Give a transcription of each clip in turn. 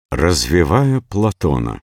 Развивая Платона.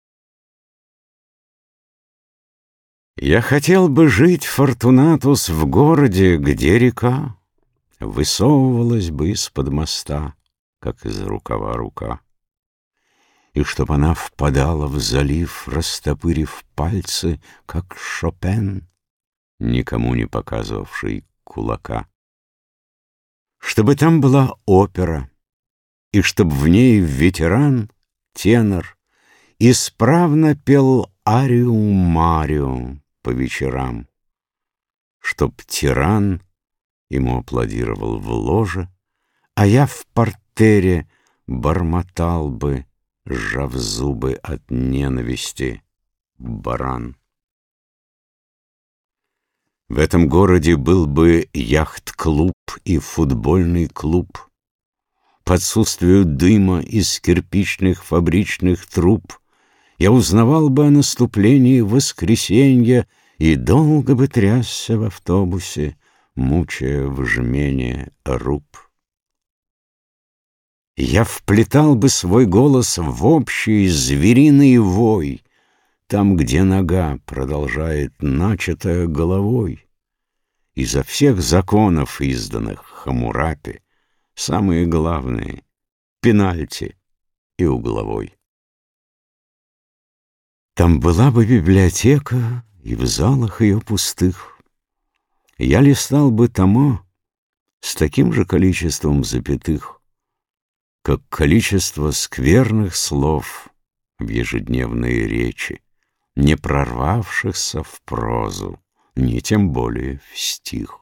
Я хотел бы жить, Фортунатус, в городе, где река высовывалась бы из-под моста, как из рукава рука, и чтоб она впадала в залив, растопырив пальцы, как Шопен, никому не показывавший кулака. Чтобы там была опера, и чтоб в ней ветеран, тенор, исправно пел арию-марию по вечерам, чтоб тиран ему аплодировал в ложе, а я в партере бормотал бы, сжав зубы от ненависти, баран. В этом городе был бы яхт-клуб и футбольный клуб. По отсутствию дыма из кирпичных фабричных труб я узнавал бы о наступлении воскресенья и долго бы трясся в автобусе, мучая в жмене руб. Я вплетал бы свой голос в общий звериный вой, там, где нога продолжает начатое головой. Изо всех законов, изданных Хаммурапи, самые главные — пенальти и угловой. Там была бы библиотека, и в залах ее пустых я листал бы тома с таким же количеством запятых, как количество скверных слов в ежедневной речи, не прорвавшихся в прозу, ни тем более в стих.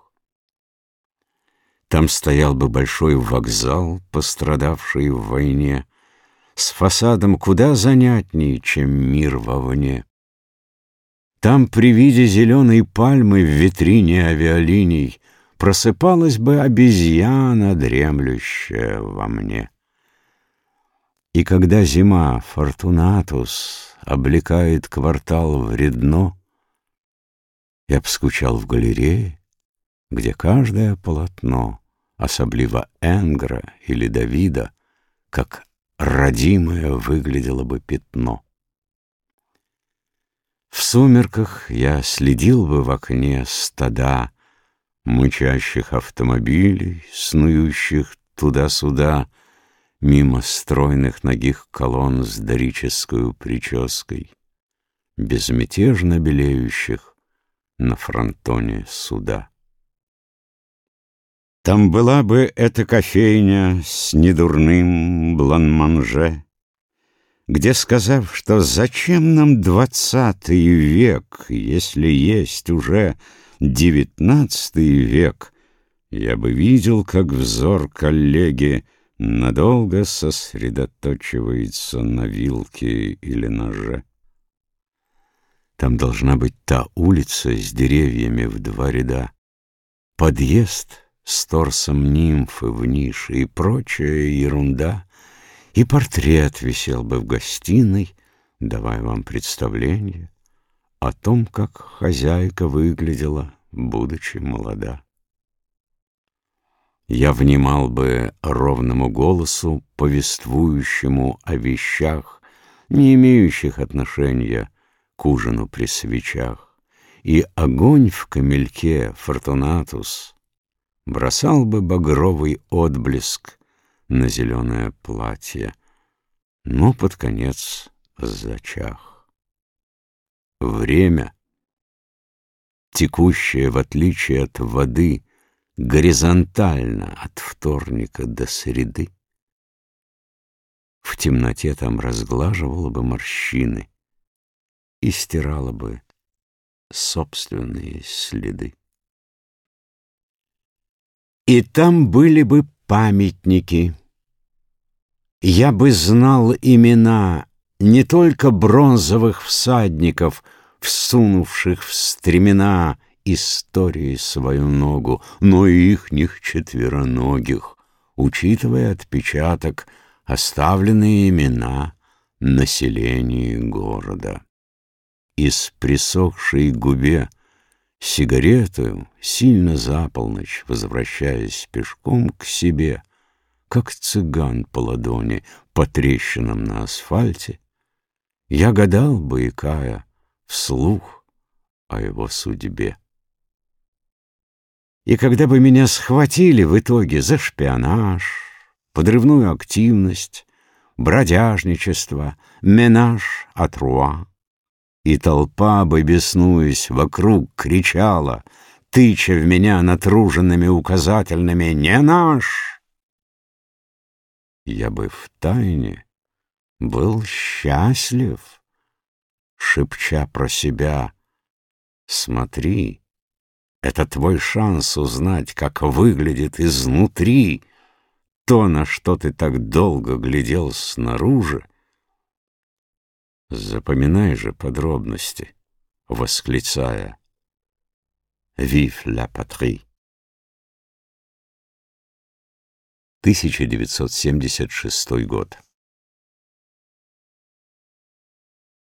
Там стоял бы большой вокзал, пострадавший в войне, с фасадом куда занятнее, чем мир вовне. Там при виде зеленой пальмы в витрине авиалиний просыпалась бы обезьяна, дремлющая во мне. И когда зима, Фортунатус, облекает квартал в редно, я б скучал в галерее, где каждое полотно, особливо Энгра или Давида, как родимое выглядело бы пятно. В сумерках я следил бы в окне стада мычащих автомобилей, снующих туда-сюда, мимо стройных нагих колонн с дорическою прической, безмятежно белеющих на фронтоне суда. Там была бы эта кофейня с недурным бланманже, где, сказав, что зачем нам 20 век, если есть уже 19 век, я бы видел, как взор коллеги надолго сосредоточивается на вилке или ноже. Там должна быть та улица с деревьями в 2 ряда, подъезд с торсом нимфы в нише и прочая ерунда, и портрет висел бы в гостиной, давая вам представление о том, как хозяйка выглядела, будучи молода. Я внимал бы ровному голосу, повествующему о вещах, не имеющих отношения к ужину при свечах, и огонь в камельке, Фортунатус, бросал бы багровый отблеск на зеленое платье, но под конец зачах. Время, текущее в отличие от воды, горизонтально от вторника до среды, в темноте там разглаживало бы морщины и стирало бы собственные следы. И там были бы памятники. Я бы знал имена не только бронзовых всадников, всунувших в стремена истории свою ногу, но и ихних четвероногих, учитывая отпечаток, оставленные имена населения города. Из присохшей губе сигарету, сильно за полночь, возвращаясь пешком к себе, как цыган по ладони, по трещинам на асфальте, я гадал, боякая, вслух о его судьбе. И когда бы меня схватили в итоге за шпионаж, подрывную активность, бродяжничество, менаж а труа, и толпа бы, беснуясь, вокруг кричала, тыча в меня натруженными указательными «Не наш!», я бы втайне был счастлив, шепча про себя: «Смотри, это твой шанс узнать, как выглядит изнутри то, на что ты так долго глядел снаружи. Запоминай же подробности, восклицая: «Vive la patrie!» 1976 год.